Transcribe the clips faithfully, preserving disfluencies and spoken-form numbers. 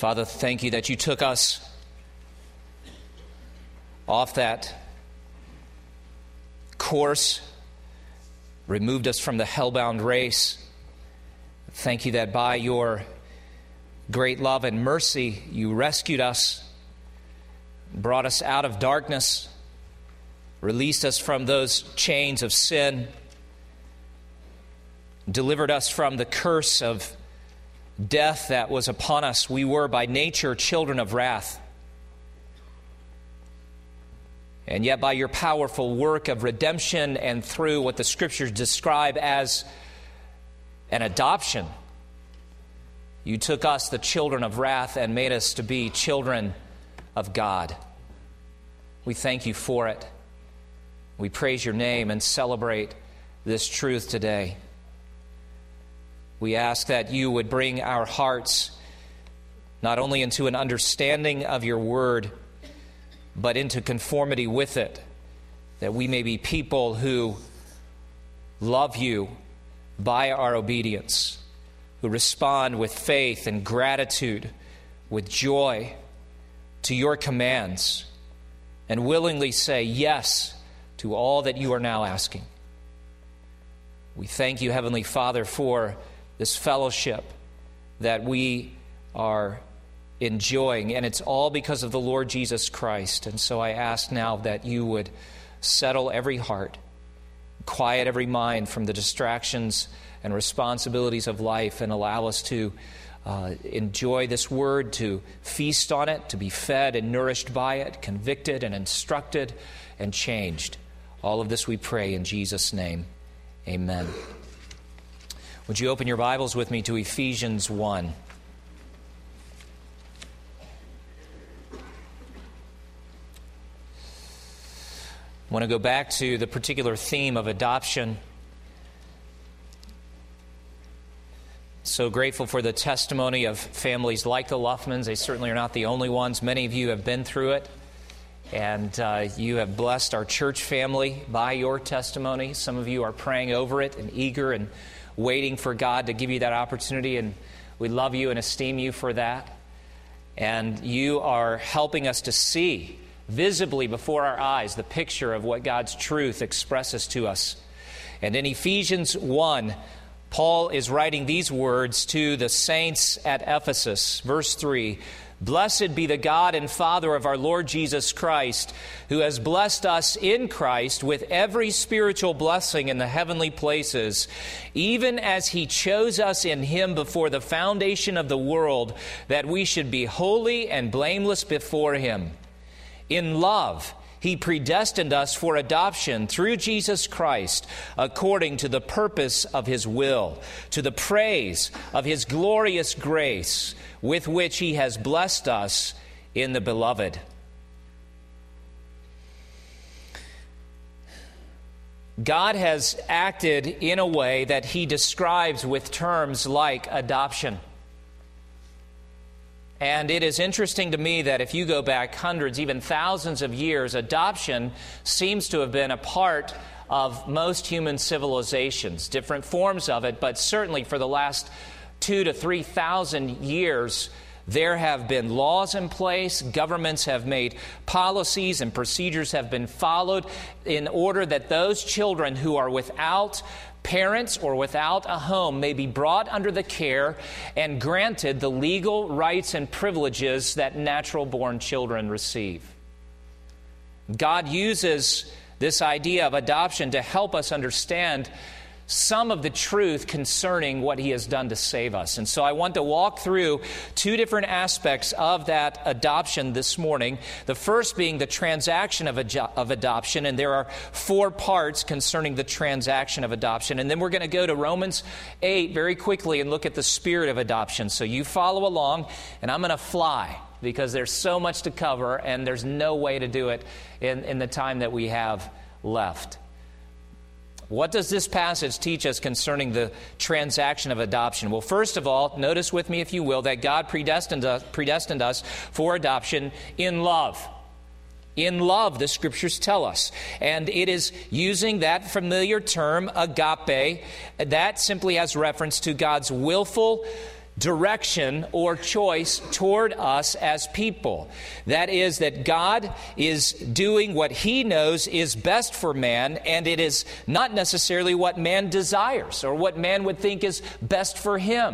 Father, thank you that you took us off that course, removed us from the hellbound race. Thank you that by your great love and mercy, you rescued us, brought us out of darkness, released us from those chains of sin, delivered us from the curse of death that was upon us. We were by nature children of wrath. And yet by your powerful work of redemption and through what the Scriptures describe as an adoption, you took us, the children of wrath, and made us to be children of God. We thank you for it. We praise your name and celebrate this truth today. We ask that you would bring our hearts not only into an understanding of your word, but into conformity with it, that we may be people who love you by our obedience, who respond with faith and gratitude, with joy to your commands, and willingly say yes to all that you are now asking. We thank you, Heavenly Father, for this fellowship that we are enjoying, and it's all because of the Lord Jesus Christ. And so I ask now that you would settle every heart, quiet every mind from the distractions and responsibilities of life, and allow us to uh, enjoy this word, to feast on it, to be fed and nourished by it, convicted and instructed and changed. All of this we pray in Jesus' name. Amen. Would you open your Bibles with me to Ephesians one? I want to go back to the particular theme of adoption. So grateful for the testimony of families like the Luffmans. They certainly are not the only ones. Many of you have been through it, and uh, you have blessed our church family by your testimony. Some of you are praying over it and eager and waiting for God to give you that opportunity, and we love you and esteem you for that. And you are helping us to see visibly before our eyes the picture of what God's truth expresses to us. And in Ephesians one, Paul is writing these words to the saints at Ephesus. Verse three, "Blessed be the God and Father of our Lord Jesus Christ, who has blessed us in Christ with every spiritual blessing in the heavenly places, even as he chose us in him before the foundation of the world, that we should be holy and blameless before him. In love, he predestined us for adoption through Jesus Christ, according to the purpose of his will, to the praise of his glorious grace, with which he has blessed us in the Beloved." God has acted in a way that he describes with terms like adoption. And it is interesting to me that if you go back hundreds, even thousands of years, adoption seems to have been a part of most human civilizations, different forms of it, but certainly for the last two to three thousand years, there have been laws in place, governments have made policies, and procedures have been followed in order that those children who are without parents or without a home may be brought under the care and granted the legal rights and privileges that natural-born children receive. God uses this idea of adoption to help us understand some of the truth concerning what he has done to save us. And so I want to walk through two different aspects of that adoption this morning. The first being the transaction of, ad- of adoption, and there are four parts concerning the transaction of adoption. And then we're going to go to Romans eight very quickly and look at the spirit of adoption. So you follow along, and I'm going to fly because there's so much to cover, and there's no way to do it in, in the time that we have left. What does this passage teach us concerning the transaction of adoption? Well, first of all, notice with me, if you will, that God predestined us, predestined us for adoption in love. In love, the Scriptures tell us. And it is using that familiar term, agape, that simply has reference to God's willful, direction or choice toward us as people. That is, that God is doing what He knows is best for man, and it is not necessarily what man desires or what man would think is best for him.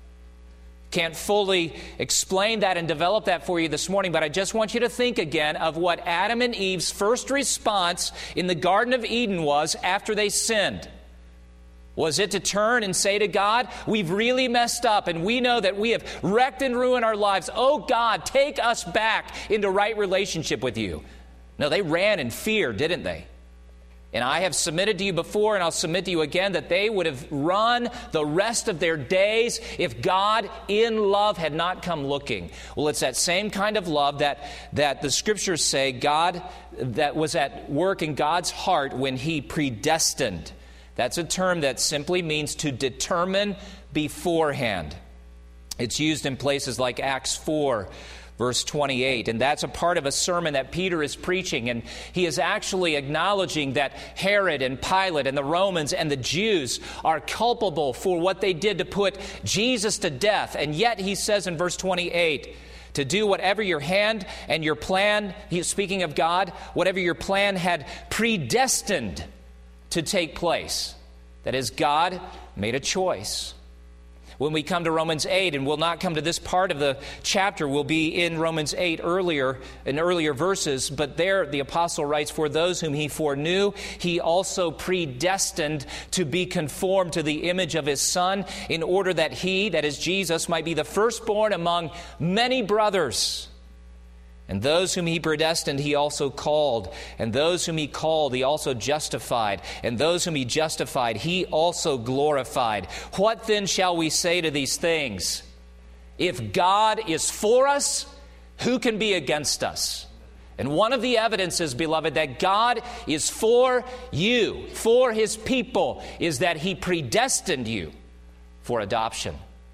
Can't fully explain that and develop that for you this morning, but I just want you to think again of what Adam and Eve's first response in the Garden of Eden was after they sinned. Was it to turn and say to God, we've really messed up and we know that we have wrecked and ruined our lives. Oh God, take us back into right relationship with you. No, they ran in fear, didn't they? And I have submitted to you before, and I'll submit to you again, that they would have run the rest of their days if God in love had not come looking. Well, it's that same kind of love that, that the Scriptures say God, that was at work in God's heart when He predestined. That's a term that simply means to determine beforehand. It's used in places like Acts four, verse twenty-eight, and that's a part of a sermon that Peter is preaching, and he is actually acknowledging that Herod and Pilate and the Romans and the Jews are culpable for what they did to put Jesus to death, and yet he says in verse twenty-eight, to do whatever your hand and your plan, he is speaking of God, whatever your plan had predestined to take place. That is, God made a choice. When we come to Romans eight, and we'll not come to this part of the chapter, we'll be in Romans eight earlier, in earlier verses, but there the apostle writes, for those whom He foreknew, He also predestined to be conformed to the image of His Son, in order that He, that is Jesus, might be the firstborn among many brothers. And those whom He predestined, He also called. And those whom He called, He also justified. And those whom He justified, He also glorified. What then shall we say to these things? If God is for us, who can be against us? And one of the evidences, beloved, that God is for you, for His people, is that He predestined you for adoption.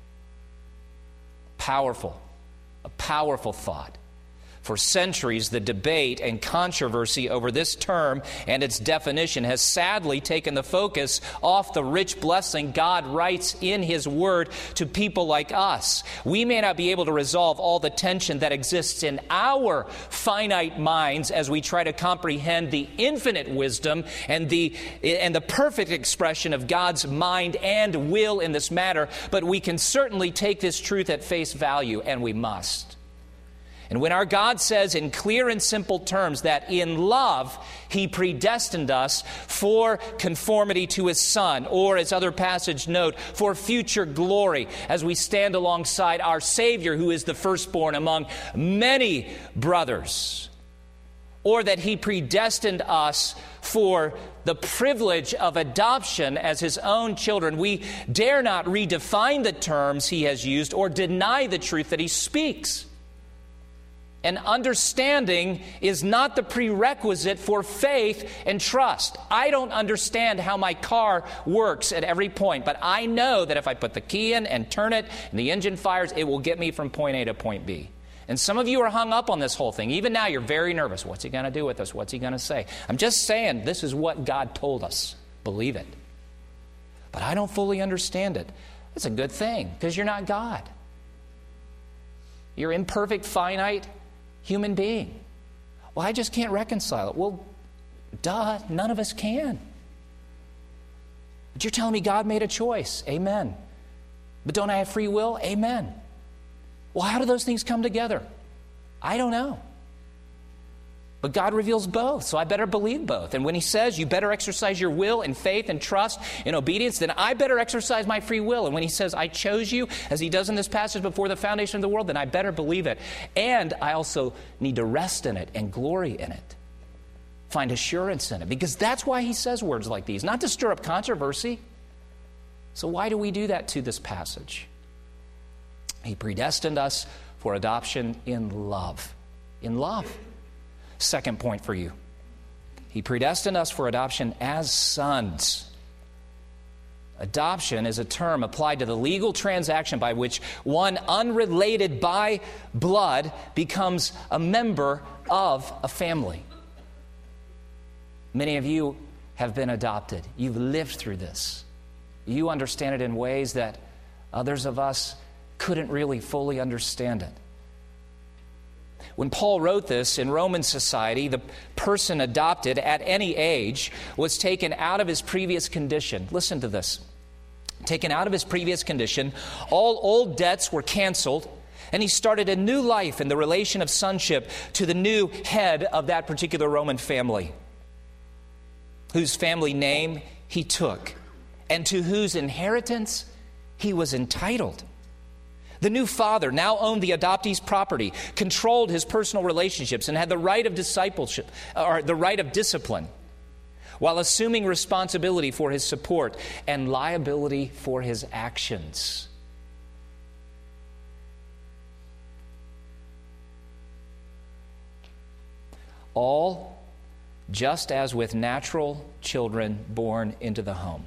Powerful, a powerful thought. For centuries, the debate and controversy over this term and its definition has sadly taken the focus off the rich blessing God writes in His Word to people like us. We may not be able to resolve all the tension that exists in our finite minds as we try to comprehend the infinite wisdom and the, and the perfect expression of God's mind and will in this matter, but we can certainly take this truth at face value, and we must. And when our God says in clear and simple terms that in love He predestined us for conformity to His Son, or as other passages note, for future glory as we stand alongside our Savior who is the firstborn among many brothers, or that He predestined us for the privilege of adoption as His own children, we dare not redefine the terms He has used or deny the truth that He speaks. And understanding is not the prerequisite for faith and trust. I don't understand how my car works at every point, but I know that if I put the key in and turn it and the engine fires, it will get me from point A to point B. And some of you are hung up on this whole thing. Even now, you're very nervous. What's He going to do with us? What's He going to say? I'm just saying this is what God told us. Believe it. But I don't fully understand it. That's a good thing, because you're not God. You're imperfect, finite human being. Well, I just can't reconcile it. Well, duh, none of us can. But you're telling me God made a choice. Amen. But don't I have free will? Amen. Well, how do those things come together? I don't know. But God reveals both, so I better believe both. And when He says you better exercise your will in faith and trust and obedience, then I better exercise my free will. And when He says I chose you, as He does in this passage before the foundation of the world, then I better believe it. And I also need to rest in it and glory in it. Find assurance in it. Because that's why He says words like these, not to stir up controversy. So why do we do that to this passage? He predestined us for adoption in love. In love. Second point for you. He predestined us for adoption as sons. Adoption is a term applied to the legal transaction by which one unrelated by blood becomes a member of a family. Many of you have been adopted. You've lived through this. You understand it in ways that others of us couldn't really fully understand it. When Paul wrote this, in Roman society, the person adopted at any age was taken out of his previous condition. Listen to this. Taken out of his previous condition, all old debts were canceled, and he started a new life in the relation of sonship to the new head of that particular Roman family, whose family name he took, and to whose inheritance he was entitled. The new father now owned the adoptee's property, controlled his personal relationships, and had the right of discipleship, or the right of discipline, while assuming responsibility for his support and liability for his actions. All just as with natural children born into the home.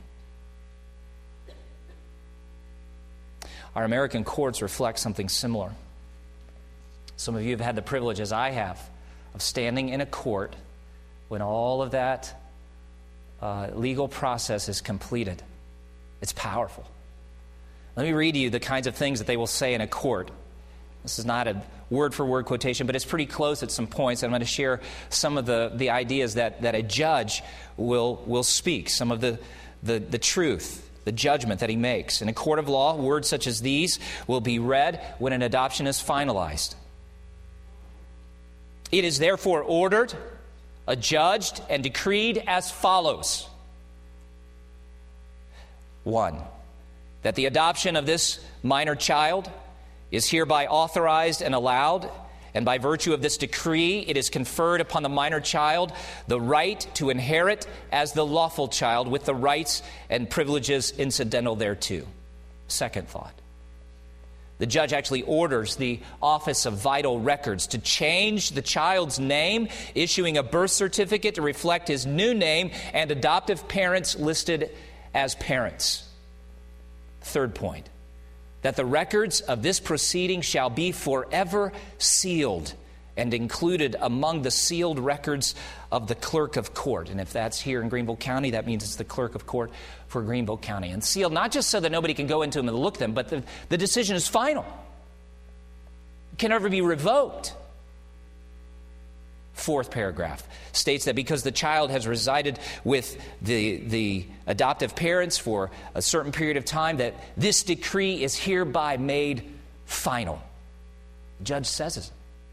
Our American courts reflect something similar. Some of you have had the privilege, as I have, of standing in a court when all of that uh, legal process is completed. It's powerful. Let me read to you the kinds of things that they will say in a court. This is not a word-for-word quotation, but it's pretty close at some points. I'm going to share some of the, the ideas that, that a judge will, will speak, some of the, the, the truth, the judgment that he makes. In a court of law, words such as these will be read when an adoption is finalized. It is therefore ordered, adjudged, and decreed as follows. One, that the adoption of this minor child is hereby authorized and allowed, and by virtue of this decree, it is conferred upon the minor child the right to inherit as the lawful child with the rights and privileges incidental thereto. Second thought. The judge actually orders the Office of Vital Records to change the child's name, issuing a birth certificate to reflect his new name and adoptive parents listed as parents. Third point. That the records of this proceeding shall be forever sealed and included among the sealed records of the clerk of court. And if that's here in Greenville County, that means it's the clerk of court for Greenville County. And sealed not just so that nobody can go into them and look them, but the, the decision is final. It can never be revoked. Fourth paragraph states that because the child has resided with the, the adoptive parents for a certain period of time, that this decree is hereby made final. The judge says it.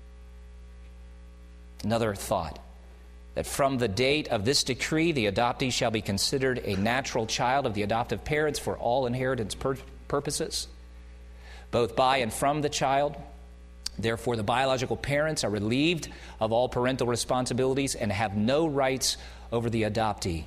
Another thought, that from the date of this decree, the adoptee shall be considered a natural child of the adoptive parents for all inheritance pur- purposes, both by and from the child. Therefore, the biological parents are relieved of all parental responsibilities and have no rights over the adoptee.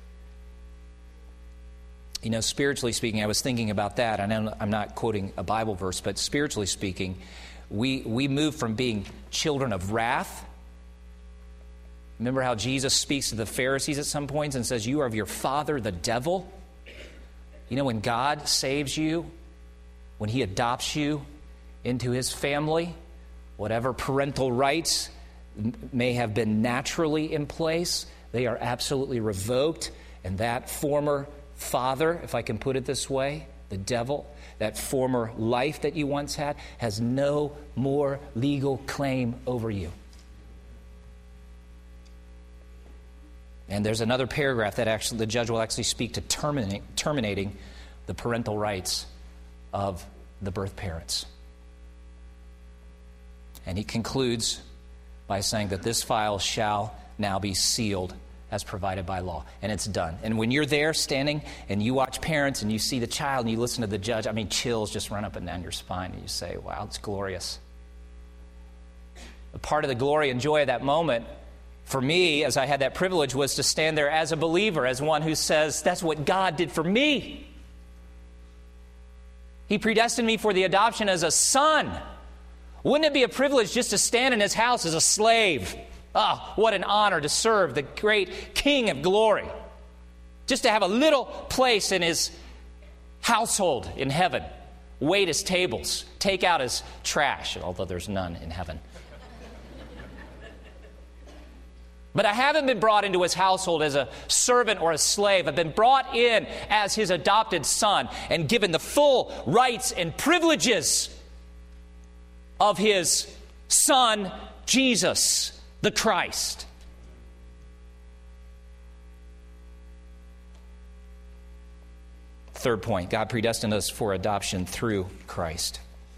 You know, spiritually speaking, I was thinking about that. I know I'm not quoting a Bible verse, but spiritually speaking, we, we move from being children of wrath. Remember how Jesus speaks to the Pharisees at some points and says, "You are of your father, the devil." You know, when God saves you, when he adopts you into his family, whatever parental rights may have been naturally in place, they are absolutely revoked. And that former father, if I can put it this way, the devil, that former life that you once had, has no more legal claim over you. And there's another paragraph that actually the judge will actually speak to terminate, terminating the parental rights of the birth parents. And he concludes by saying that this file shall now be sealed as provided by law. And it's done. And when you're there standing and you watch parents and you see the child and you listen to the judge, I mean, chills just run up and down your spine and you say, wow, it's glorious. A part of the glory and joy of that moment for me, as I had that privilege, was to stand there as a believer, as one who says, that's what God did for me. He predestined me for the adoption as a son. Wouldn't it be a privilege just to stand in his house as a slave? Ah, oh, what an honor to serve the great King of glory. Just to have a little place in his household in heaven. Wait his tables. Take out his trash, although there's none in heaven. But I haven't been brought into his household as a servant or a slave. I've been brought in as his adopted son and given the full rights and privileges of his son, Jesus, the Christ. Third point, God predestined us for adoption through Christ.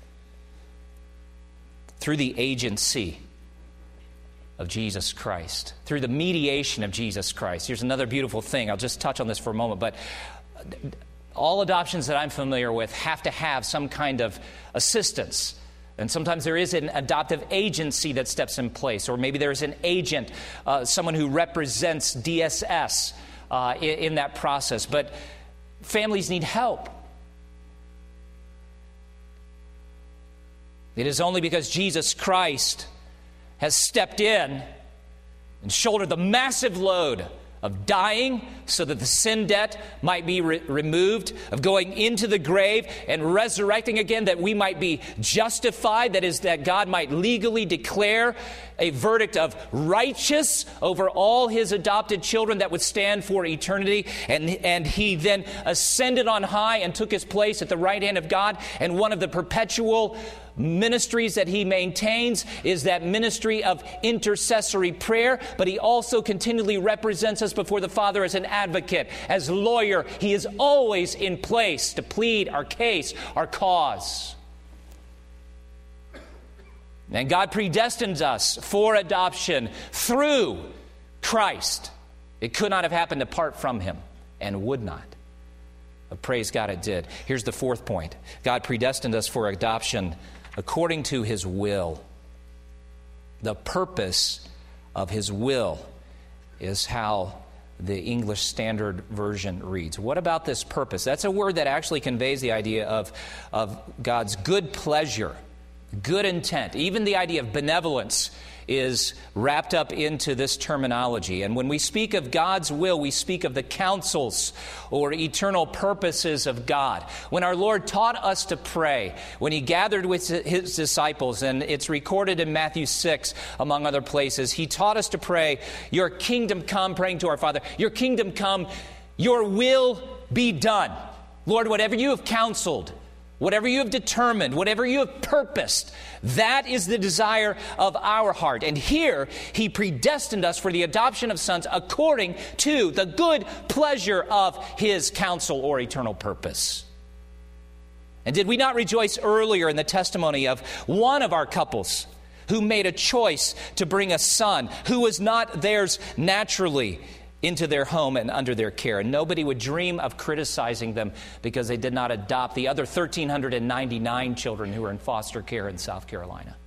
Through the agency of Jesus Christ, through the mediation of Jesus Christ. Here's another beautiful thing. I'll just touch on this for a moment, but all adoptions that I'm familiar with have to have some kind of assistance. And sometimes there is an adoptive agency that steps in place, or maybe there's an agent, uh, someone who represents D S S uh, in, in that process. But families need help. It is only because Jesus Christ has stepped in and shouldered the massive load of dying so that the sin debt might be re- removed, of going into the grave and resurrecting again that we might be justified, that is, that God might legally declare a verdict of righteous over all his adopted children that would stand for eternity. And, and he then ascended on high and took his place at the right hand of God. And one of the perpetual ministries that he maintains is that ministry of intercessory prayer, but he also continually represents us before the Father as an advocate, as lawyer. He is always in place to plead our case, our cause. And God predestines us for adoption through Christ. It could not have happened apart from him, and would not. But praise God it did. Here's the fourth point. God predestined us for adoption according to his will. The purpose of his will is how the English Standard Version reads. What about this purpose? That's a word that actually conveys the idea of, of God's good pleasure, good intent. Even the idea of benevolence is wrapped up into this terminology. And when we speak of God's will, we speak of the counsels or eternal purposes of God. When our Lord taught us to pray, when he gathered with his disciples, and it's recorded in Matthew six, among other places, he taught us to pray, your kingdom come, praying to our Father, your kingdom come, your will be done. Lord, whatever you have counseled, whatever you have determined, whatever you have purposed, that is the desire of our heart. And here, he predestined us for the adoption of sons according to the good pleasure of his counsel or eternal purpose. And did we not rejoice earlier in the testimony of one of our couples who made a choice to bring a son who was not theirs naturally into their home and under their care? And nobody would dream of criticizing them because they did not adopt the other one thousand three hundred ninety-nine children who were in foster care in South Carolina.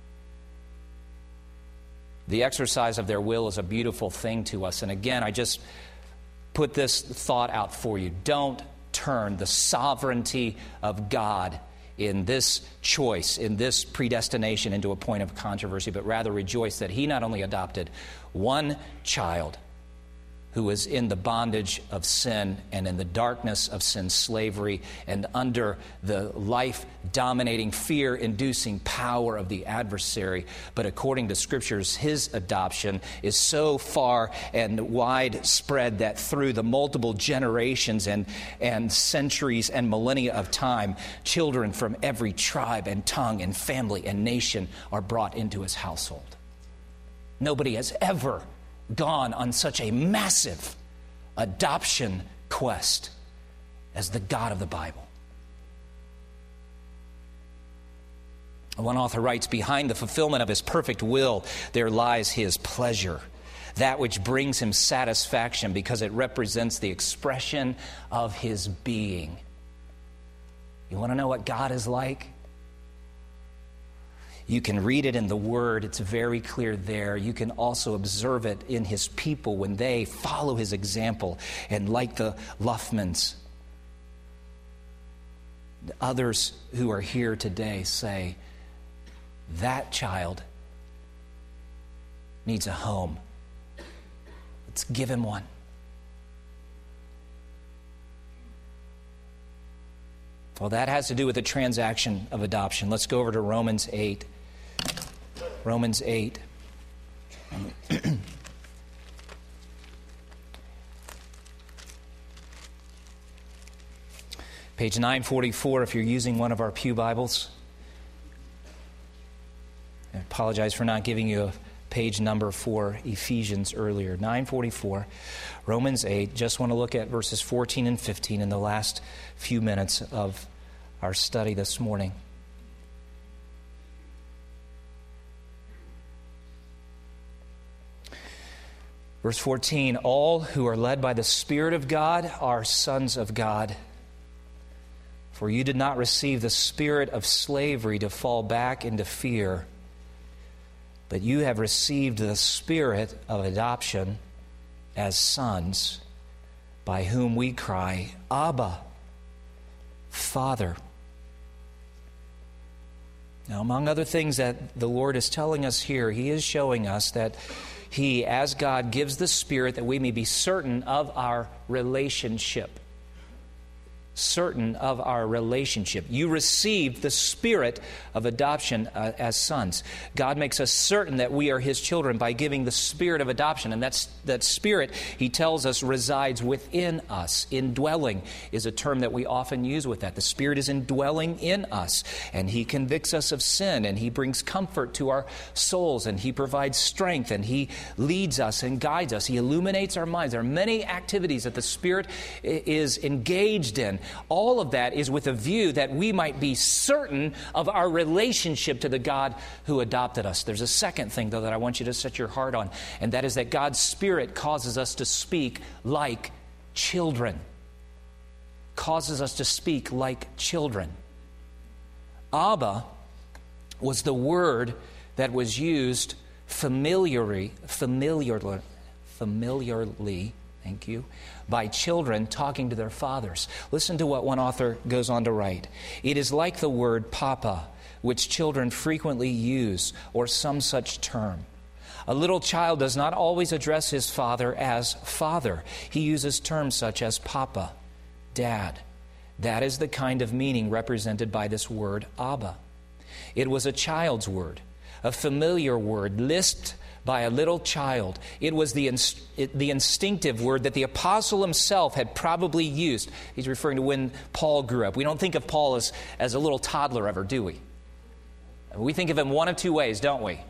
The exercise of their will is a beautiful thing to us. And again, I just put this thought out for you. Don't turn the sovereignty of God in this choice, in this predestination, into a point of controversy, but rather rejoice that he not only adopted one child who was in the bondage of sin and in the darkness of sin's slavery and under the life-dominating, fear-inducing power of the adversary. But according to Scriptures, his adoption is so far and widespread that through the multiple generations and, and centuries and millennia of time, children from every tribe and tongue and family and nation are brought into his household. Nobody has ever gone on such a massive adoption quest as the God of the Bible. One author writes, behind the fulfillment of his perfect will, there lies his pleasure, that which brings him satisfaction because it represents the expression of his being. You want to know what God is like? You can read it in the Word. It's very clear there. You can also observe it in his people when they follow his example. And like the Luffmans, others who are here today say, that child needs a home. Let's give him one. Well, that has to do with the transaction of adoption. Let's go over to Romans eight. Romans eight. Page nine forty-four if you're using one of our pew Bibles. I apologize for not giving you a page number for Ephesians earlier. nine forty-four, Romans eight. Just want to look at verses fourteen and fifteen in the last few minutes of our study this morning. Verse fourteen, all who are led by the Spirit of God are sons of God. For you did not receive the spirit of slavery to fall back into fear, but you have received the Spirit of adoption as sons, by whom we cry, Abba, Father. Now, among other things that the Lord is telling us here, He is showing us that He, as God, gives the Spirit that we may be certain of our relationship. Certain of our relationship. You received the Spirit of adoption uh, as sons. God makes us certain that we are His children by giving the Spirit of adoption. And that's, that Spirit, He tells us, resides within us. Indwelling is a term that we often use with that. The Spirit is indwelling in us. And He convicts us of sin. And He brings comfort to our souls. And He provides strength. And He leads us and guides us. He illuminates our minds. There are many activities that the Spirit is engaged in. All of that is with a view that we might be certain of our relationship to the God who adopted us. There's a second thing, though, that I want you to set your heart on, and that is that God's Spirit causes us to speak like children. Causes us to speak like children. Abba was the word that was used familiarly, familiarly, familiarly, thank you, by children talking to their fathers. Listen to what one author goes on to write. It is like the word papa, which children frequently use, or some such term. A little child does not always address his father as father. He uses terms such as papa, dad. That is the kind of meaning represented by this word Abba. It was a child's word, a familiar word, lisped by a little child. It was the inst- it, the instinctive word that the apostle himself had probably used. He's referring to when Paul grew up. We don't think of Paul as, as a little toddler ever, do we? We think of him one of two ways, don't we?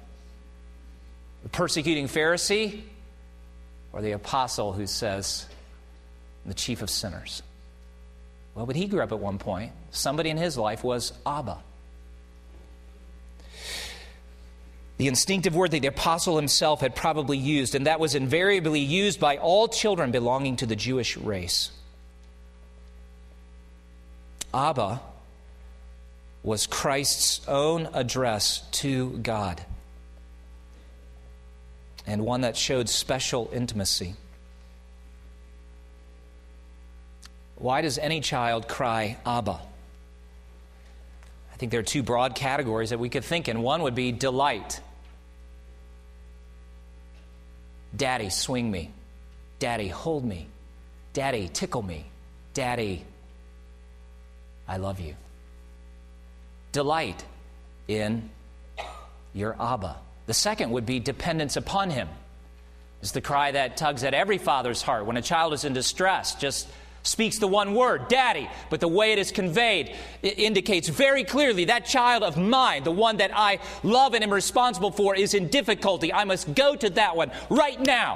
The persecuting Pharisee, or the apostle who says, the chief of sinners. Well, but he grew up at one point. Somebody in his life was Abba. The instinctive word that the apostle himself had probably used, and that was invariably used by all children belonging to the Jewish race. Abba was Christ's own address to God, and one that showed special intimacy. Why does any child cry Abba? I think there are two broad categories that we could think in. One would be delight. Daddy, swing me. Daddy, hold me. Daddy, tickle me. Daddy, I love you. Delight in your Abba. The second would be dependence upon Him. It's the cry that tugs at every father's heart when a child is in distress. Just speaks the one word, Daddy, but the way it is conveyed it indicates very clearly that child of mine, the one that I love and am responsible for, is in difficulty. I must go to that one right now.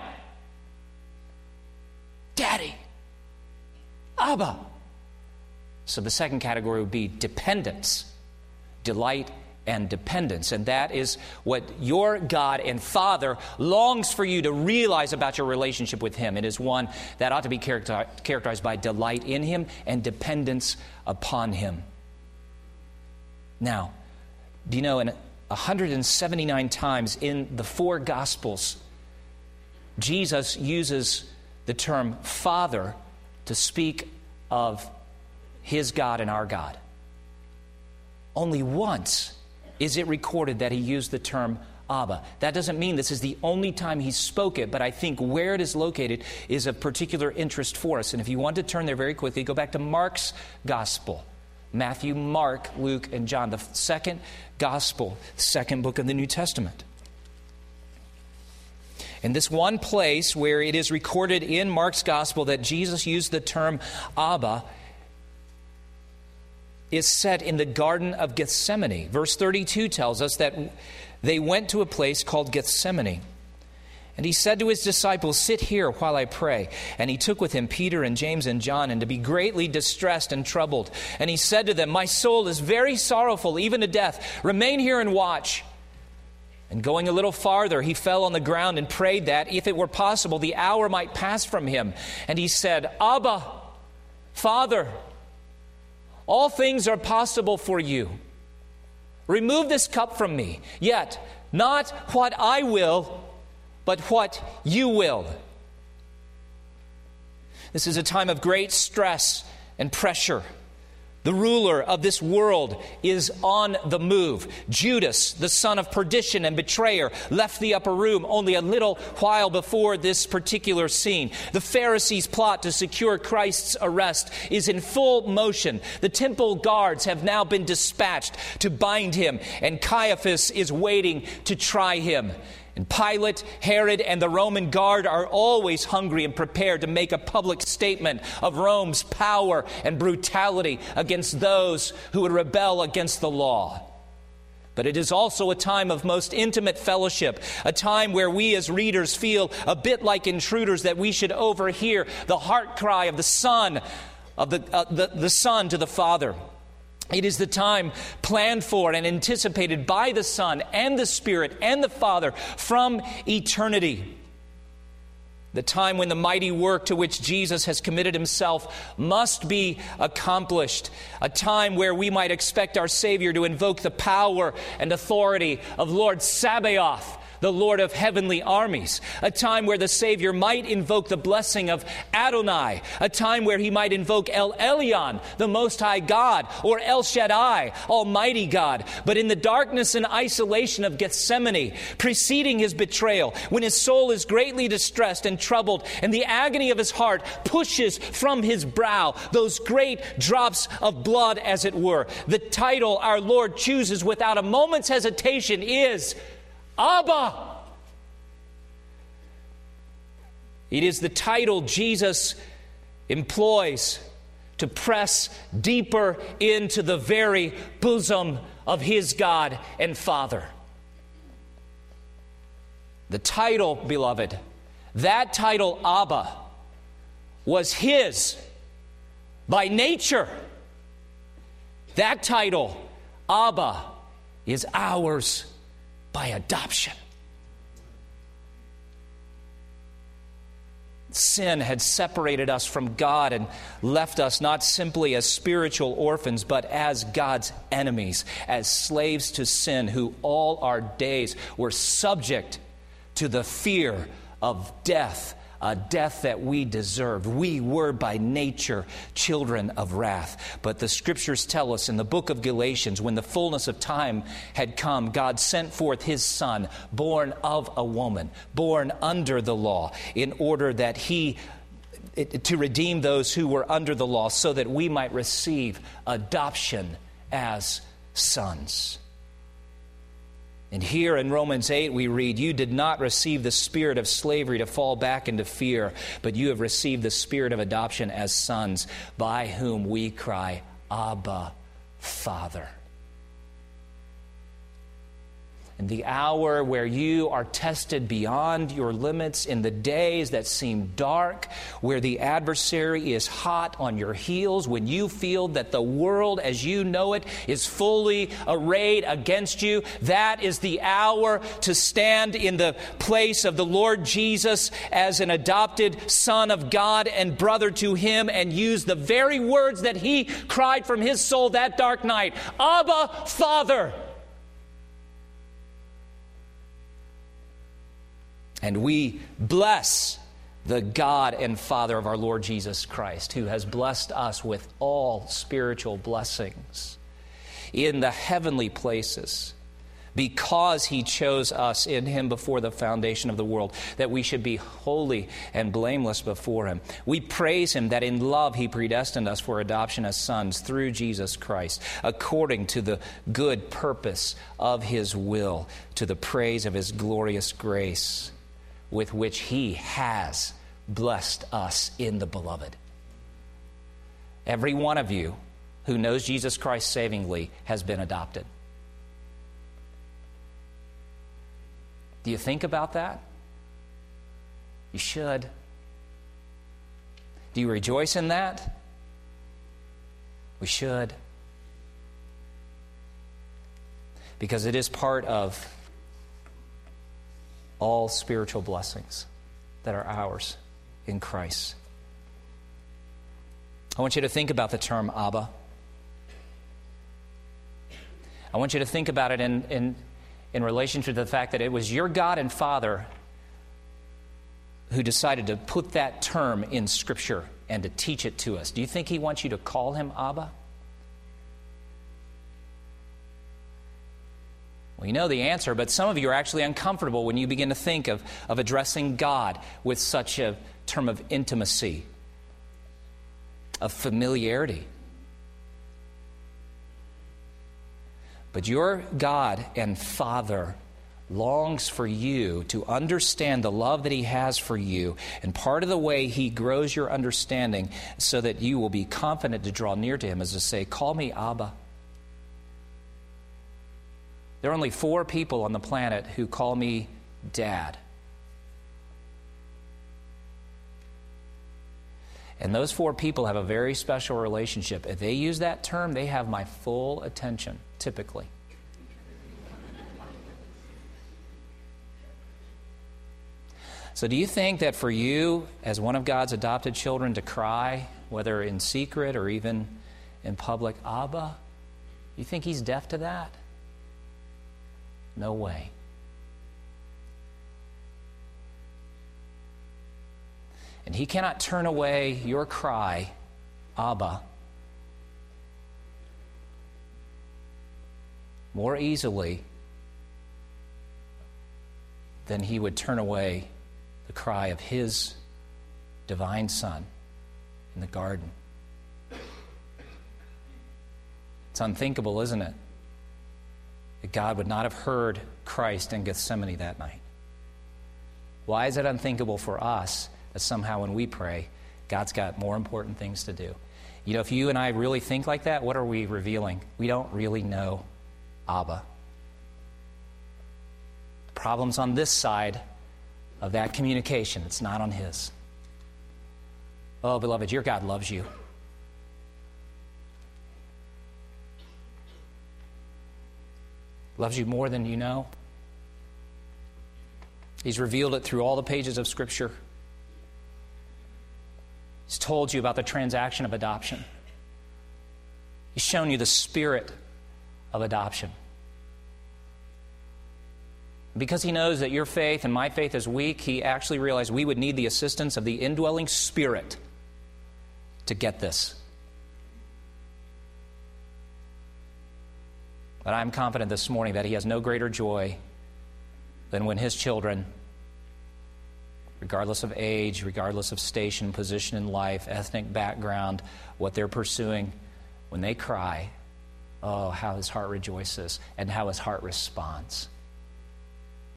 Daddy, Abba. So the second category would be dependence, delight and dependence. And that is what your God and Father longs for you to realize about your relationship with Him. It is one that ought to be character- characterized by delight in Him and dependence upon Him. Now, do you know, in one hundred seventy-nine times in the four Gospels, Jesus uses the term Father to speak of His God and our God. Only once is it recorded that He used the term Abba. That doesn't mean this is the only time He spoke it, but I think where it is located is of particular interest for us. And if you want to turn there very quickly, go back to Mark's Gospel. Matthew, Mark, Luke, and John, the second Gospel, second book of the New Testament. And this one place where it is recorded in Mark's Gospel that Jesus used the term Abba is set in the Garden of Gethsemane. Verse thirty-two tells us that they went to a place called Gethsemane. And he said to his disciples, "Sit here while I pray." And he took with him Peter and James and John, and to be greatly distressed and troubled. And he said to them, "My soul is very sorrowful, even to death. Remain here and watch." And going a little farther, he fell on the ground and prayed that, if it were possible, the hour might pass from him. And he said, "Abba, Father, all things are possible for you. Remove this cup from me, yet not what I will, but what you will." This is a time of great stress and pressure. The ruler of this world is on the move. Judas, the son of perdition and betrayer, left the upper room only a little while before this particular scene. The Pharisees' plot to secure Christ's arrest is in full motion. The temple guards have now been dispatched to bind him, and Caiaphas is waiting to try him. And Pilate, Herod, and the Roman guard are always hungry and prepared to make a public statement of Rome's power and brutality against those who would rebel against the law. But it is also a time of most intimate fellowship, a time where we as readers feel a bit like intruders, that we should overhear the heart cry of the Son, of the, uh, the, the Son to the Father. It is the time planned for and anticipated by the Son and the Spirit and the Father from eternity. The time when the mighty work to which Jesus has committed himself must be accomplished. A time where we might expect our Savior to invoke the power and authority of Lord Sabaoth, the Lord of heavenly armies. A time where the Savior might invoke the blessing of Adonai. A time where he might invoke El Elyon, the Most High God, or El Shaddai, Almighty God. But in the darkness and isolation of Gethsemane, preceding his betrayal, when his soul is greatly distressed and troubled, and the agony of his heart pushes from his brow those great drops of blood, as it were, the title our Lord chooses without a moment's hesitation is Abba. It is the title Jesus employs to press deeper into the very bosom of his God and Father. The title, beloved, that title, Abba, was his by nature. That title, Abba, is ours by adoption. Sin had separated us from God and left us not simply as spiritual orphans, but as God's enemies, as slaves to sin, who all our days were subject to the fear of death, a death that we deserved. We were by nature children of wrath. But the Scriptures tell us in the book of Galatians, when the fullness of time had come, God sent forth his Son, born of a woman, born under the law, in order that he, to redeem those who were under the law, so that we might receive adoption as sons. And here in Romans eight we read, "You did not receive the spirit of slavery to fall back into fear, but you have received the spirit of adoption as sons, by whom we cry, Abba, Father." In the hour where you are tested beyond your limits, in the days that seem dark, where the adversary is hot on your heels, when you feel that the world as you know it is fully arrayed against you, that is the hour to stand in the place of the Lord Jesus as an adopted Son of God and brother to him, and use the very words that he cried from his soul that dark night, Abba, Father. And we bless the God and Father of our Lord Jesus Christ, who has blessed us with all spiritual blessings in the heavenly places, because he chose us in him before the foundation of the world, that we should be holy and blameless before him. We praise him that in love he predestined us for adoption as sons through Jesus Christ, according to the good purpose of his will, to the praise of his glorious grace, with which he has blessed us in the beloved. Every one of you who knows Jesus Christ savingly has been adopted. Do you think about that? You should. Do you rejoice in that? We should. Because it is part of all spiritual blessings that are ours in Christ. I want you to think about the term Abba. I want you to think about it in, in, in relation to the fact that it was your God and Father who decided to put that term in Scripture and to teach it to us. Do you think He wants you to call Him Abba? Well, you know the answer, but some of you are actually uncomfortable when you begin to think of, of addressing God with such a term of intimacy, of familiarity. But your God and Father longs for you to understand the love that He has for you. And part of the way He grows your understanding so that you will be confident to draw near to Him is to say, call me Abba. There are only four people on the planet who call me Dad. And those four people have a very special relationship. If they use that term, they have my full attention, typically. So do you think that for you, as one of God's adopted children, to cry, whether in secret or even in public, Abba, you think He's deaf to that? No way. And He cannot turn away your cry, Abba, more easily than He would turn away the cry of His divine Son in the garden. It's unthinkable, isn't it, that God would not have heard Christ in Gethsemane that night. Why is it unthinkable for us that somehow when we pray, God's got more important things to do? You know, if you and I really think like that, what are we revealing? We don't really know Abba. The problem's on this side of that communication. It's not on His. Oh, beloved, your God loves you. Loves you more than you know. He's revealed it through all the pages of Scripture. He's told you about the transaction of adoption. He's shown you the spirit of adoption. Because He knows that your faith and my faith is weak, He actually realized we would need the assistance of the indwelling Spirit to get this. But I'm confident this morning that He has no greater joy than when His children, regardless of age, regardless of station, position in life, ethnic background, what they're pursuing, when they cry, oh, how His heart rejoices and how His heart responds.